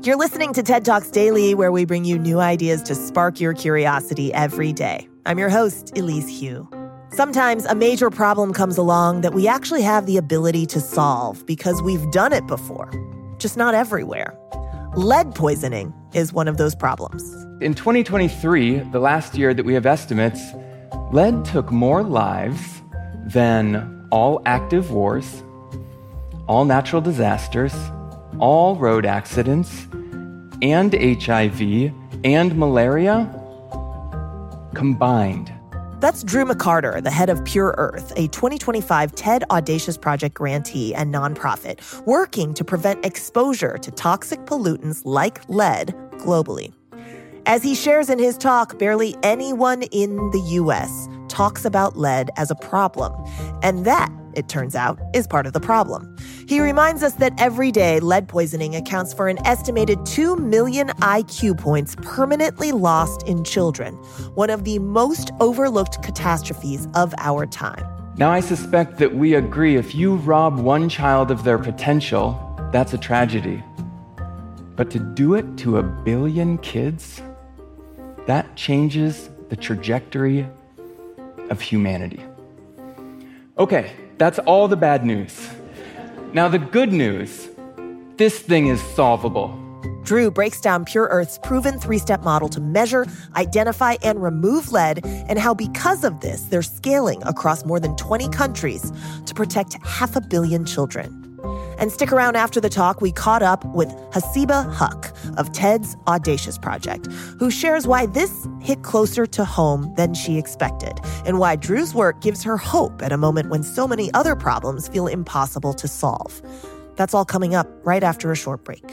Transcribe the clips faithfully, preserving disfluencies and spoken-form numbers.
You're listening to TED Talks Daily, where we bring you new ideas to spark your curiosity every day. I'm your host, Elise Hu. Sometimes a major problem comes along that we actually have the ability to solve because we've done it before, just not everywhere. Lead poisoning is one of those problems. In twenty twenty-three, the last year that we have estimates, lead took more lives than all active wars, all natural disasters, all road accidents, and H I V, and malaria combined. That's Drew McCarter, the head of Pure Earth, a twenty twenty-five TED Audacious Project grantee and nonprofit working to prevent exposure to toxic pollutants like lead globally. As he shares in his talk, barely anyone in the U S talks about lead as a problem. And that, it turns out, is part of the problem. He reminds us that every day, lead poisoning accounts for an estimated two million I Q points permanently lost in children, one of the most overlooked catastrophes of our time. Now, I suspect that we agree if you rob one child of their potential, that's a tragedy. But to do it to a billion kids, that changes the trajectory of humanity. Okay, that's all the bad news. Now, the good news, this thing is solvable. Drew breaks down Pure Earth's proven three-step model to measure, identify, and remove lead, and how because of this, they're scaling across more than twenty countries to protect half a billion children. And stick around after the talk, we caught up with Hasiba Huq of TED's Audacious Project, who shares why this hit closer to home than she expected, and why Drew's work gives her hope at a moment when so many other problems feel impossible to solve. That's all coming up right after a short break.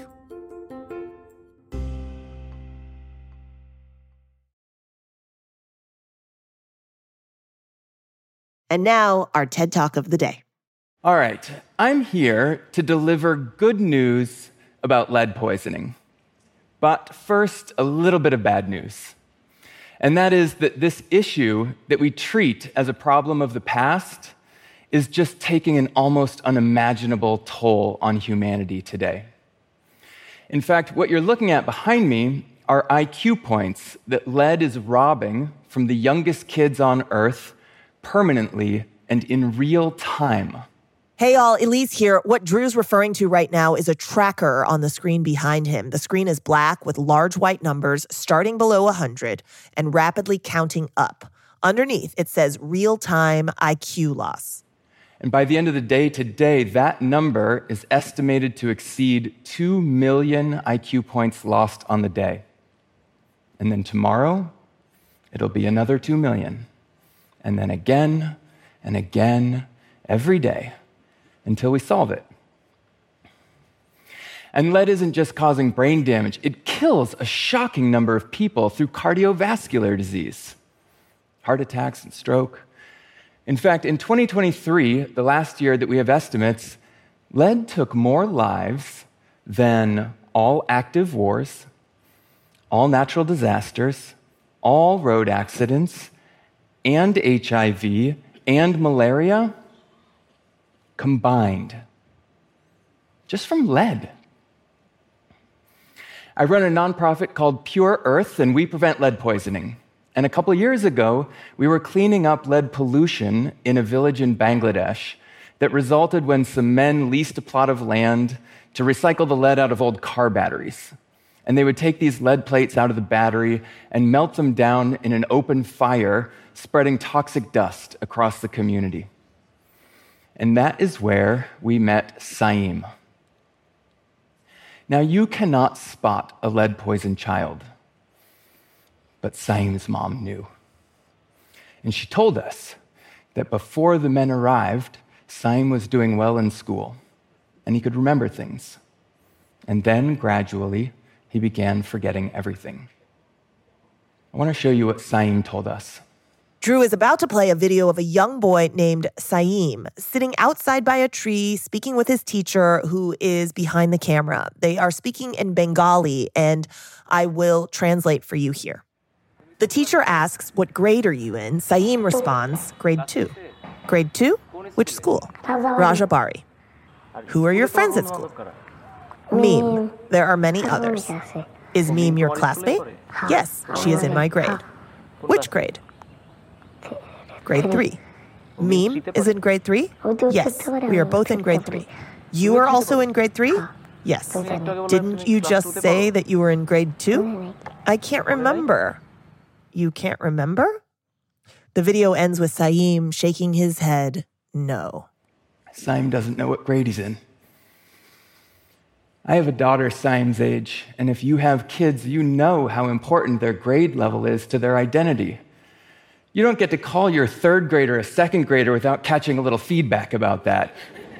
And now, our TED Talk of the day. All right, I'm here to deliver good news about lead poisoning. But first, a little bit of bad news. And that is that this issue that we treat as a problem of the past is just taking an almost unimaginable toll on humanity today. In fact, what you're looking at behind me are I Q points that lead is robbing from the youngest kids on Earth permanently and in real time. Hey all, Elise here. What Drew's referring to right now is a tracker on the screen behind him. The screen is black with large white numbers starting below one hundred and rapidly counting up. Underneath, it says real-time I Q loss. And by the end of the day today, that number is estimated to exceed two million I Q points lost on the day. And then tomorrow, it'll be another two million. And then again and again every day, until we solve it. And lead isn't just causing brain damage, it kills a shocking number of people through cardiovascular disease, heart attacks and stroke. In fact, in twenty twenty-three, the last year that we have estimates, lead took more lives than all active wars, all natural disasters, all road accidents, and H I V, and malaria combined, just from lead. I run a nonprofit called Pure Earth, and we prevent lead poisoning. And a couple years ago, we were cleaning up lead pollution in a village in Bangladesh that resulted when some men leased a plot of land to recycle the lead out of old car batteries. And they would take these lead plates out of the battery and melt them down in an open fire, spreading toxic dust across the community. And that is where we met Saeem. Now, you cannot spot a lead-poisoned child, but Saeem's mom knew. And she told us that before the men arrived, Saeem was doing well in school, and he could remember things. And then, gradually, he began forgetting everything. I want to show you what Saeem told us. Drew is about to play a video of a young boy named Saeem sitting outside by a tree speaking with his teacher who is behind the camera. They are speaking in Bengali, and I will translate for you here. The teacher asks, "What grade are you in?" Saeem responds, "Grade two." Grade two? Which school? Rajabari. Who are your friends at school? Meme. There are many others. Is Meme your classmate? Yes, she is in my grade. Which grade? Grade three. Meme is in grade three? Yes, we are both in grade three. You are also in grade three? Yes. Didn't you just say that you were in grade two? I can't remember. You can't remember? The video ends with Saeem shaking his head no. Saeem doesn't know what grade he's in. I have a daughter Saeem's age, and if you have kids, you know how important their grade level is to their identity. You don't get to call your third grader a second grader without catching a little feedback about that.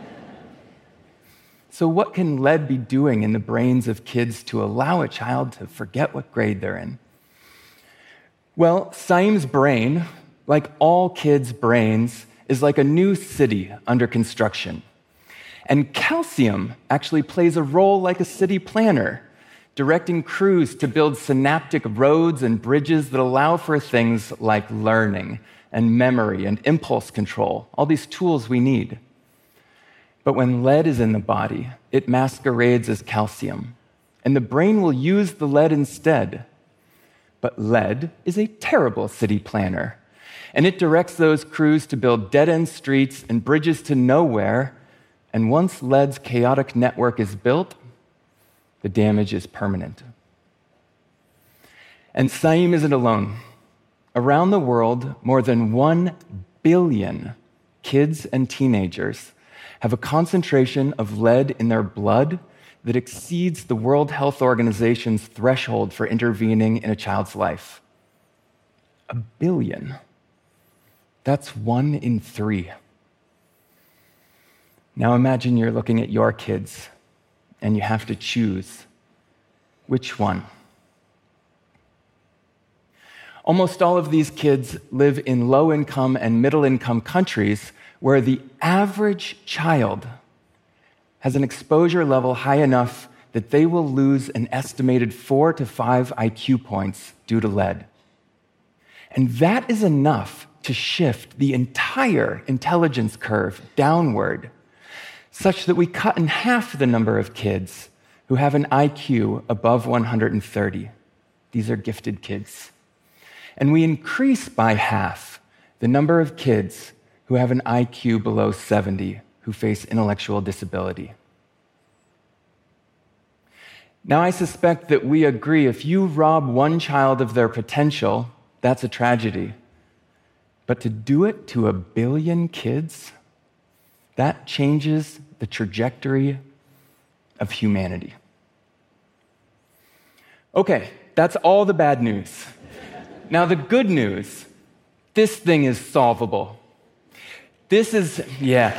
So what can lead be doing in the brains of kids to allow a child to forget what grade they're in? Well, Saeem's brain, like all kids' brains, is like a new city under construction. And calcium actually plays a role like a city planner, directing crews to build synaptic roads and bridges that allow for things like learning and memory and impulse control, all these tools we need. But when lead is in the body, it masquerades as calcium, and the brain will use the lead instead. But lead is a terrible city planner, and it directs those crews to build dead-end streets and bridges to nowhere. And once lead's chaotic network is built, the damage is permanent. And Saeem isn't alone. Around the world, more than one billion kids and teenagers have a concentration of lead in their blood that exceeds the World Health Organization's threshold for intervening in a child's life. A billion. That's one in three. Now imagine you're looking at your kids and you have to choose which one. Almost all of these kids live in low-income and middle-income countries where the average child has an exposure level high enough that they will lose an estimated four to five I Q points due to lead. And that is enough to shift the entire intelligence curve downward, such that we cut in half the number of kids who have an I Q above one hundred thirty. These are gifted kids. And we increase by half the number of kids who have an I Q below seventy, who face intellectual disability. Now, I suspect that we agree if you rob one child of their potential, that's a tragedy. But to do it to a billion kids, that changes the trajectory of humanity. Okay, that's all the bad news. Now, the good news, this thing is solvable. This is, yeah.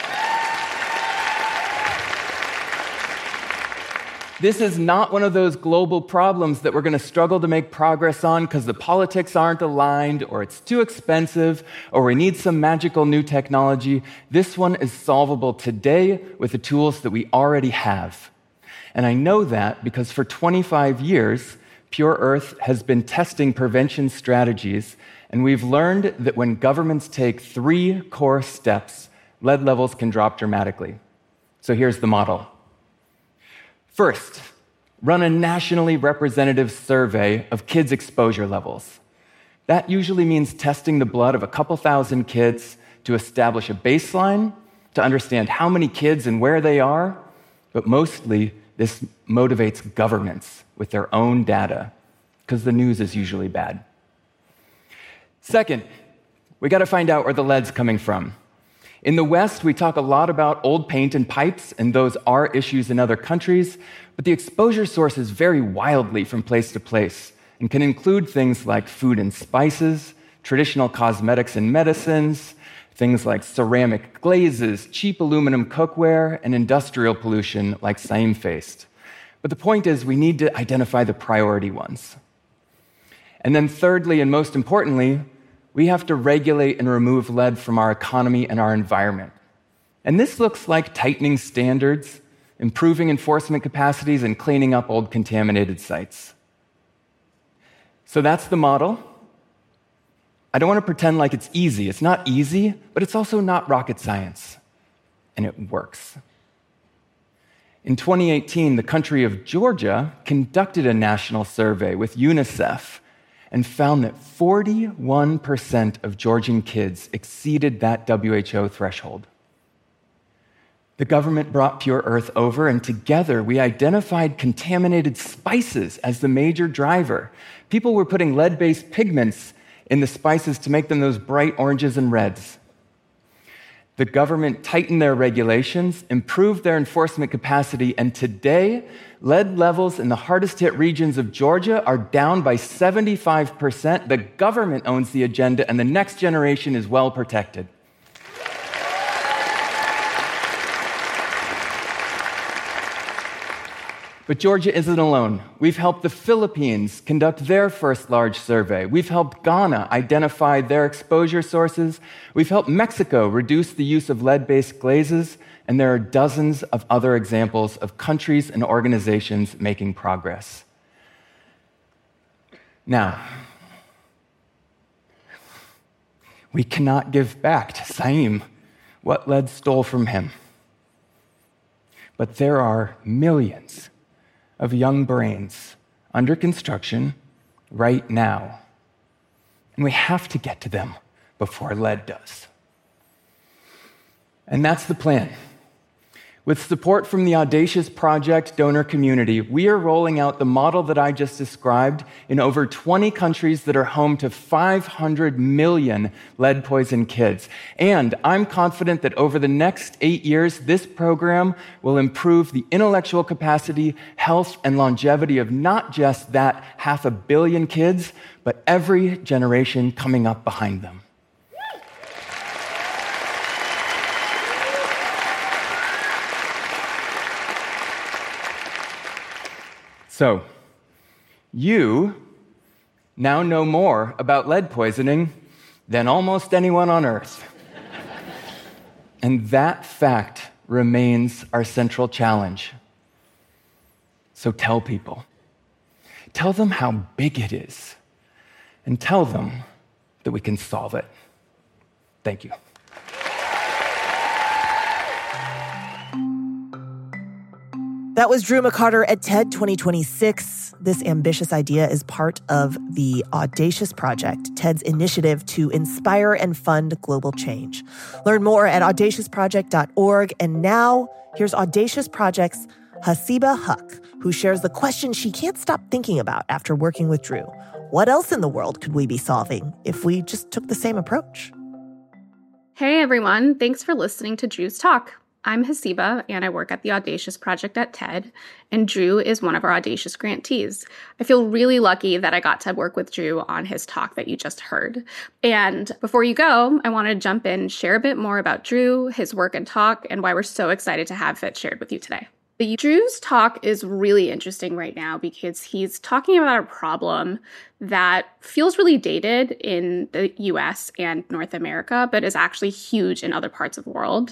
This is not one of those global problems that we're going to struggle to make progress on because the politics aren't aligned, or it's too expensive, or we need some magical new technology. This one is solvable today with the tools that we already have. And I know that because for twenty-five years, Pure Earth has been testing prevention strategies, and we've learned that when governments take three core steps, lead levels can drop dramatically. So here's the model. First, run a nationally representative survey of kids' exposure levels. That usually means testing the blood of a couple thousand kids to establish a baseline, to understand how many kids and where they are, but mostly this motivates governments with their own data, because the news is usually bad. Second, we got to find out where the lead's coming from. In the West, we talk a lot about old paint and pipes, and those are issues in other countries, but the exposure sources vary wildly from place to place and can include things like food and spices, traditional cosmetics and medicines, things like ceramic glazes, cheap aluminum cookware, and industrial pollution like Saeem faced. But the point is, we need to identify the priority ones. And then thirdly, and most importantly, we have to regulate and remove lead from our economy and our environment. And this looks like tightening standards, improving enforcement capacities, and cleaning up old contaminated sites. So that's the model. I don't want to pretend like it's easy. It's not easy, but it's also not rocket science. And it works. In twenty eighteen, the country of Georgia conducted a national survey with UNICEF and found that forty-one percent of Georgian kids exceeded that W H O threshold. The government brought Pure Earth over, and together we identified contaminated spices as the major driver. People were putting lead-based pigments in the spices to make them those bright oranges and reds. The government tightened their regulations, improved their enforcement capacity, and today, lead levels in the hardest hit regions of Georgia are down by seventy-five percent. The government owns the agenda, and the next generation is well protected. But Georgia isn't alone. We've helped the Philippines conduct their first large survey. We've helped Ghana identify their exposure sources. We've helped Mexico reduce the use of lead-based glazes. And there are dozens of other examples of countries and organizations making progress. Now, we cannot give back to Saim what lead stole from him. But there are millions of young brains under construction right now. And we have to get to them before lead does. And that's the plan. With support from the Audacious Project donor community, we are rolling out the model that I just described in over twenty countries that are home to five hundred million lead-poisoned kids. And I'm confident that over the next eight years, this program will improve the intellectual capacity, health, and longevity of not just that half a billion kids, but every generation coming up behind them. So, you now know more about lead poisoning than almost anyone on Earth. And that fact remains our central challenge. So tell people. Tell them how big it is. And tell them that we can solve it. Thank you. That was Drew McCarter at TED twenty twenty-six. This ambitious idea is part of the Audacious Project, TED's initiative to inspire and fund global change. Learn more at audacious project dot org. And now, here's Audacious Project's Hasiba Huq, who shares the question she can't stop thinking about after working with Drew. What else in the world could we be solving if we just took the same approach? Hey, everyone. Thanks for listening to Drew's Talk. I'm Hasiba, and I work at the Audacious Project at TED, and Drew is one of our Audacious grantees. I feel really lucky that I got to work with Drew on his talk that you just heard. And before you go, I want to jump in and share a bit more about Drew, his work and talk, and why we're so excited to have it shared with you today. But Drew's talk is really interesting right now because he's talking about a problem that feels really dated in the U S and North America, but is actually huge in other parts of the world.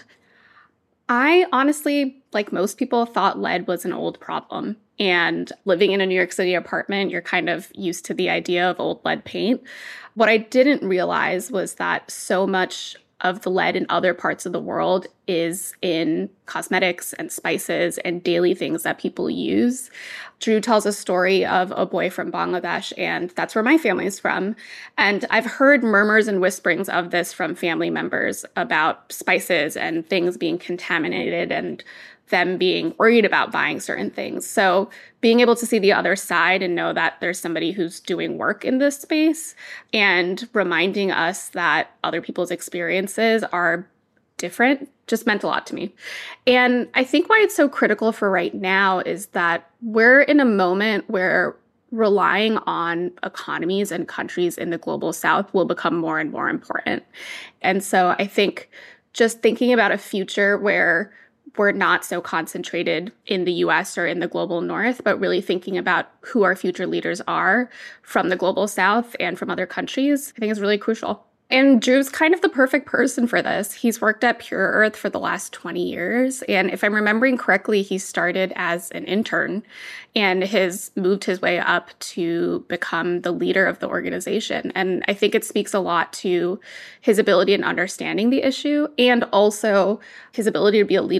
I honestly, like most people, thought lead was an old problem. And living in a New York City apartment, you're kind of used to the idea of old lead paint. What I didn't realize was that so much of the lead in other parts of the world is in cosmetics and spices and daily things that people use. Drew tells a story of a boy from Bangladesh, and that's where my family is from. And I've heard murmurs and whisperings of this from family members about spices and things being contaminated and them being worried about buying certain things. So being able to see the other side and know that there's somebody who's doing work in this space and reminding us that other people's experiences are different just meant a lot to me. And I think why it's so critical for right now is that we're in a moment where relying on economies and countries in the global south will become more and more important. And so I think just thinking about a future where we're not so concentrated in the U S or in the global north, but really thinking about who our future leaders are from the global south and from other countries, I think is really crucial. And Drew's kind of the perfect person for this. He's worked at Pure Earth for the last twenty years. And if I'm remembering correctly, he started as an intern and has moved his way up to become the leader of the organization. And I think it speaks a lot to his ability in understanding the issue and also his ability to be a leader.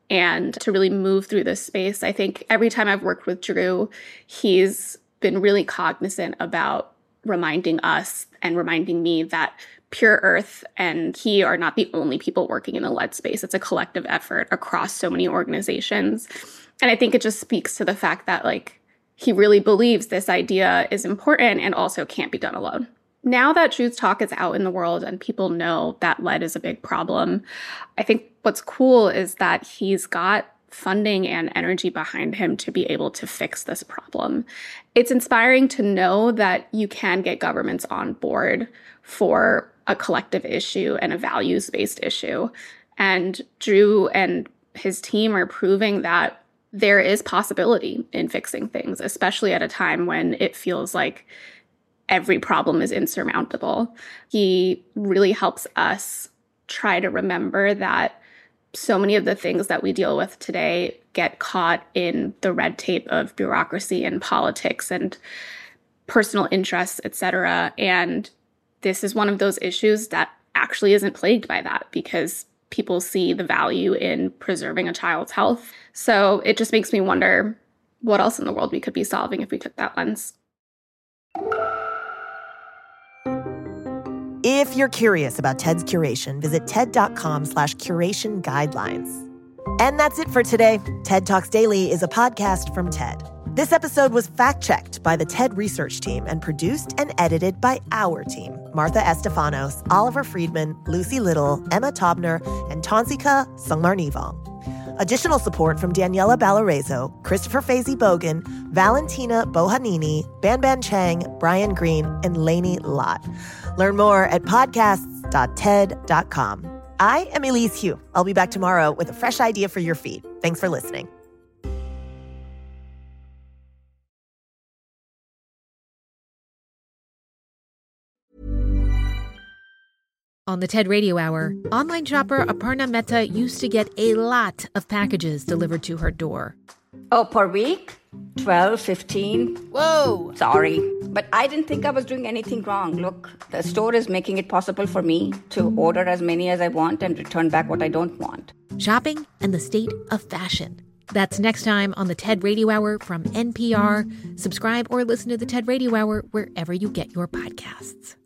and to really move through this space. I think every time I've worked with Drew, he's been really cognizant about reminding us and reminding me that Pure Earth and he are not the only people working in the lead space. It's a collective effort across so many organizations. And I think it just speaks to the fact that, like, he really believes this idea is important and also can't be done alone. Now that Drew's talk is out in the world and people know that lead is a big problem, I think what's cool is that he's got funding and energy behind him to be able to fix this problem. It's inspiring to know that you can get governments on board for a collective issue and a values-based issue. And Drew and his team are proving that there is possibility in fixing things, especially at a time when it feels like every problem is insurmountable. He really helps us try to remember that so many of the things that we deal with today get caught in the red tape of bureaucracy and politics and personal interests, et cetera. And this is one of those issues that actually isn't plagued by that because people see the value in preserving a child's health. So it just makes me wonder what else in the world we could be solving if we took that lens. If you're curious about TED's curation, visit TED.com slash curation guidelines. And that's it for today. TED Talks Daily is a podcast from TED. This episode was fact-checked by the TED research team and produced and edited by our team. Martha Estefanos, Oliver Friedman, Lucy Little, Emma Taubner, and Tansika Sungmarnivong. Additional support from Daniela Ballarezo, Christopher Faisy Bogan, Valentina Bohanini, Ban Ban Chang, Brian Green, and Lainey Lott. Learn more at podcasts dot ted dot com. I am Elise Hu. I'll be back tomorrow with a fresh idea for your feed. Thanks for listening. On the TED Radio Hour, online shopper Aparna Mehta used to get a lot of packages delivered to her door. Oh, per week? twelve, fifteen. Whoa! Sorry, but I didn't think I was doing anything wrong. Look, the store is making it possible for me to order as many as I want and return back what I don't want. Shopping and the state of fashion. That's next time on the TED Radio Hour from N P R. Subscribe or listen to the TED Radio Hour wherever you get your podcasts.